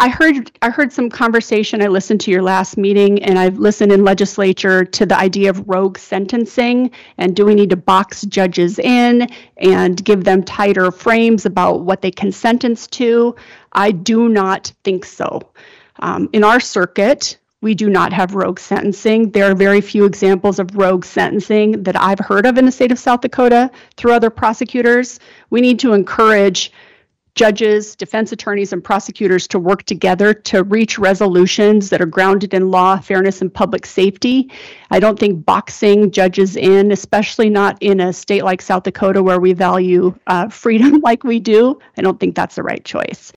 I heard some conversation. I listened to your last meeting, and I've listened in legislature to the idea of rogue sentencing, and do we need to box judges in and give them tighter frames about what they can sentence to? I do not think so. In our circuit, we do not have rogue sentencing. There are very few examples of rogue sentencing that I've heard of in the state of South Dakota through other prosecutors. We need to encourage judges, defense attorneys, and prosecutors to work together to reach resolutions that are grounded in law, fairness, and public safety. I don't think boxing judges in, especially not in a state like South Dakota where we value freedom like we do, I don't think that's the right choice.